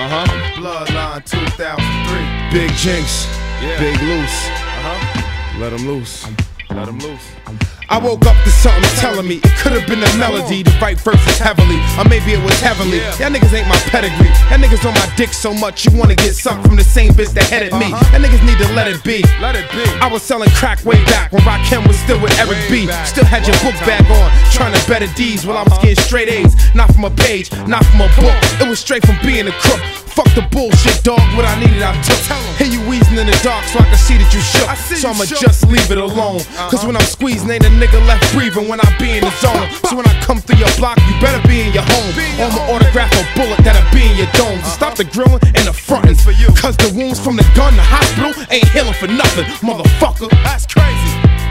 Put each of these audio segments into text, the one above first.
Bloodline 2003. Big Jinx, Yeah. Big Loose. Let him loose. Let him loose. I woke up to something telling me it could have been a melody to write verses heavily, or maybe it was heavenly. Yeah. Y'all niggas ain't my pedigree. Y'all niggas on my dick so much you wanna get sucked from the same bitch that headed me. Y'all niggas need to let it be. Let it be. I was selling crack way back when Rakim was still with Eric B. Way back. Still had your book bag on, trying to better D's while I was getting straight A's. Not from a page, not from a book. It was straight from being a crook. Fuck the bullshit, dog. What I needed, I took. Hear you wheezing in the dark so I can see that you shook. So I'ma just leave it alone. Cause when I'm squeezing, ain't a nigga left breathing when I be in the zone. So when I come through your block, you better be in your home. I'ma autograph a bullet that'll be in your dome. So stop the grilling and the frontin'. Cause the wounds from the gun, the hospital ain't healing for nothing, motherfucker. That's crazy.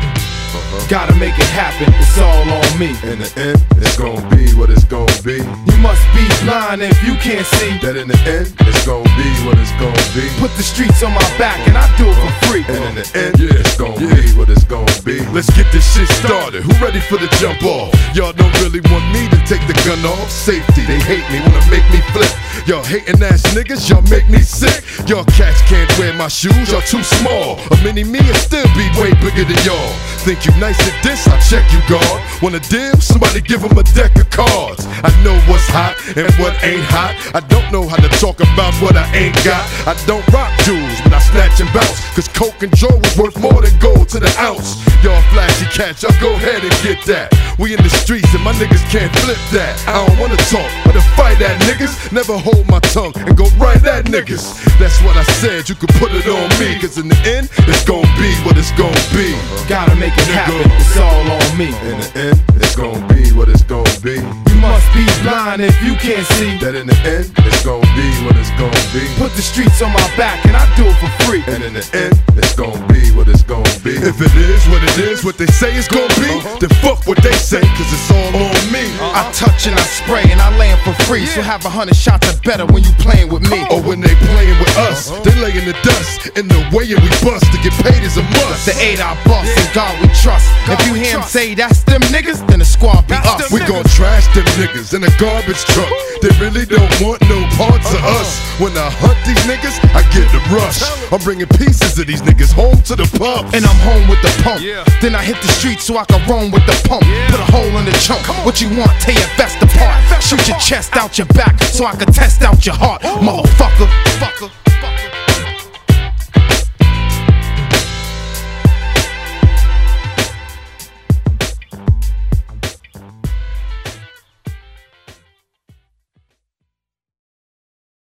Gotta make it happen, it's all on me. In the end, it's gonna be what it's gonna be. You must be blind if you can't see That in the end, it's gonna be what it's gonna be. Put the streets on my back and I do it for free. And in the end, it's gonna be what it's gonna be. Let's get this shit started. Who ready for the jump off? Y'all don't really want me to take the gun off. Safety, they hate me, wanna make me flip. Y'all hating ass niggas, y'all make me sick. Y'all cats can't wear my shoes, y'all too small. A mini me and still be way bigger than y'all. Think you nice at this? I check you, guard. Want a deal? Somebody give them a deck of cards. I know what's hot and what ain't hot. I don't know how to talk about what I ain't got. I don't rock jewels, but I snatch and bounce. Cause coke and joe is worth more than gold to the ounce. Y'all flashy cats, y'all go ahead and get that. We in the streets and my niggas can't flip that. I don't wanna talk, but to fight at niggas. Never hold my tongue and go right at niggas. That's what I said, you can put it on me. Cause in the end, it's gonna be what it's gonna be. Gotta make it happen, it's all on me. In the end, it's gonna be what it's gonna be. You must be blind if you can't see That in the end, it's gonna be what it's gonna be. Put the streets on my back and I do it for free. And in the end, it's gonna be what it's gonna be. If it is what they say it's gonna be, then fuck what they say, cause it's all on me. I touch and I spray and I lay 'em for free. So have 100 shots or better when you playing with me. Or when they playing with us, they lay in the dust. In the way and we bust, to get paid is a must. The 8 I bust and God we trust. If you hear him say that's them niggas, then the squad be us. We gon' trash them niggas in a garbage truck. They really don't want no parts of us. When I hunt these niggas, I get the rush. I'm bringing pieces of these niggas home to the pub. And I'm home with the pump. Yeah. Then I hit the street so I can roam with the pump. Yeah. Put a hole in the chunk. What you want, tear your vest apart. Shoot your chest out your back so I can test out your heart, motherfucker.